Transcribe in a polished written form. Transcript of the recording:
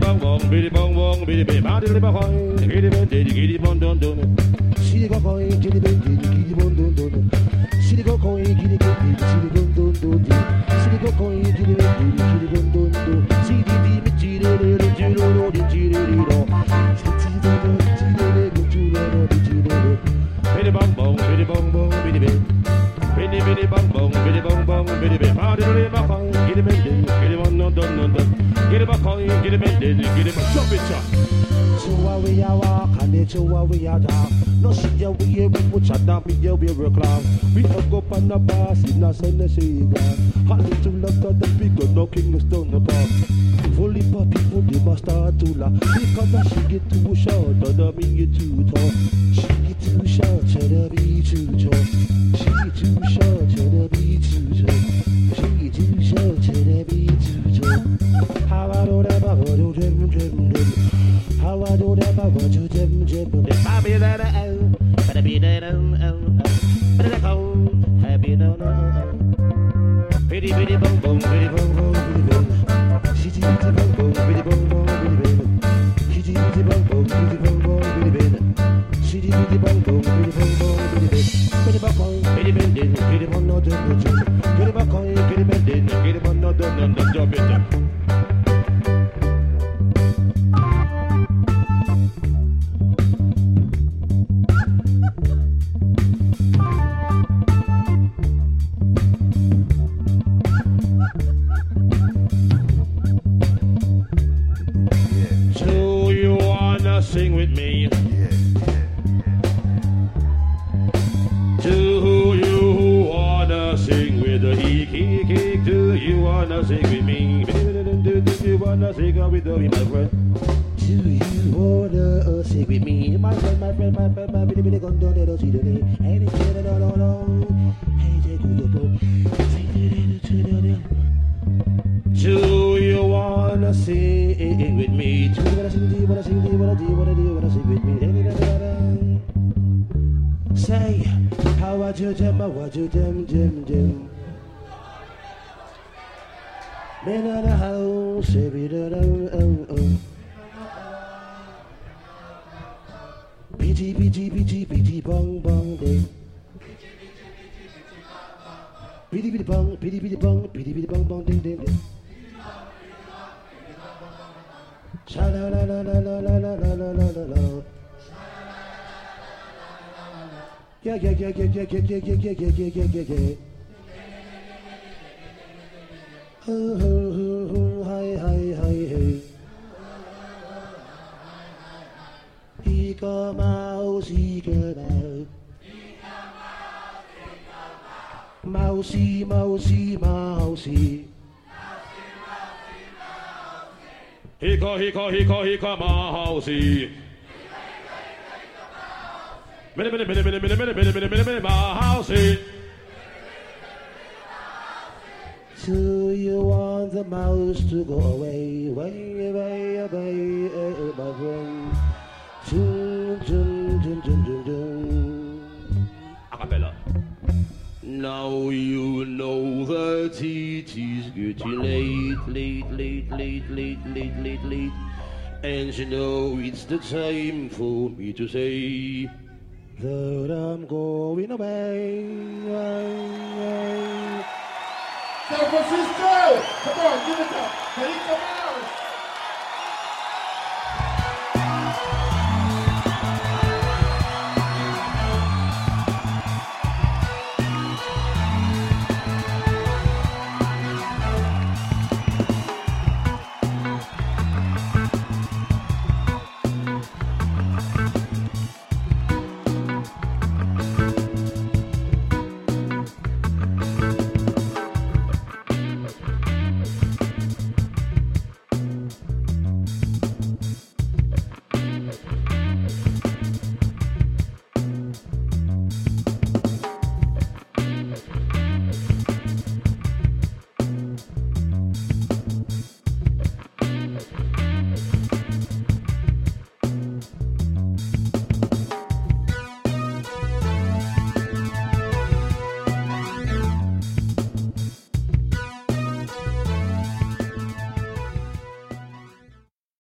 bong bong, biddy bong bong, biddy biddy, biddy bong, biddy biddy, biddy bong dun dun. See the go giddy biddy, giddy bong dun dun. See the go giddy biddy, giddy bong dun dun. See the go giddy biddy, giddy bong dun dun. See the giddy giddy giddy biddy bong bong, biddy bong bong, biddy biddy. Biddy biddy bong bong, biddy bong bong, biddy biddy, biddy bong, giddy biddy, giddy bong dun dun dun. Giddy bong, giddy biddy, giddy bong. Jump it, chop. So we are walk and it's so we are talk. No see ya we here we put shut down, we here we work long. We hook up on the bus in the sun and see God. Hot little love to the big no king is down the bar. Fully for people they must start to laugh. Because she get too short, the me get too tall. She get too short, the be too tall. She too short, the be too tall. She too short, the be too tall. How I do that, I do them. How I do that, I do them. I be that but I be that but I go happy no. Bitty bitty bong bong, bitty bong bong, bitty bong. Shitty bitty bong bong, bitty bong bong, bitty bong. Shitty bitty bong bong, bitty bong bong, bitty bong. Shitty bitty bong bong, bitty bong bong, bitty bong. Bitty bong bong, bitty bong din, bitty bong no dun dun. Bitty bong bong, bitty bong din, bitty bong no dun dun. Jump it. Sing with me. Do you wanna sing with the kick? Do you wanna sing with me? Do you wanna sing with me, my friend? Do you wanna sing with me, my friend, my bitty gun down there, see the day. Hey, do you wanna sing with me? Do you wanna sing? Do you wanna sing? Do you wanna sing with me? Say, how would you jam? Men of the house, every Bitty bong bong day. Bitty bong bong ding ding ding. Sha la la la la la la la la la la la. Yeah. Hi. Ika mouse. Mousey. Hika mousey. Minute, mousey. Do you want the mouse to go away, my friend? Acapella. Now you know that it is getting late, and you know it's the time for me to say that I'm going away. San Francisco! Come on, give it up.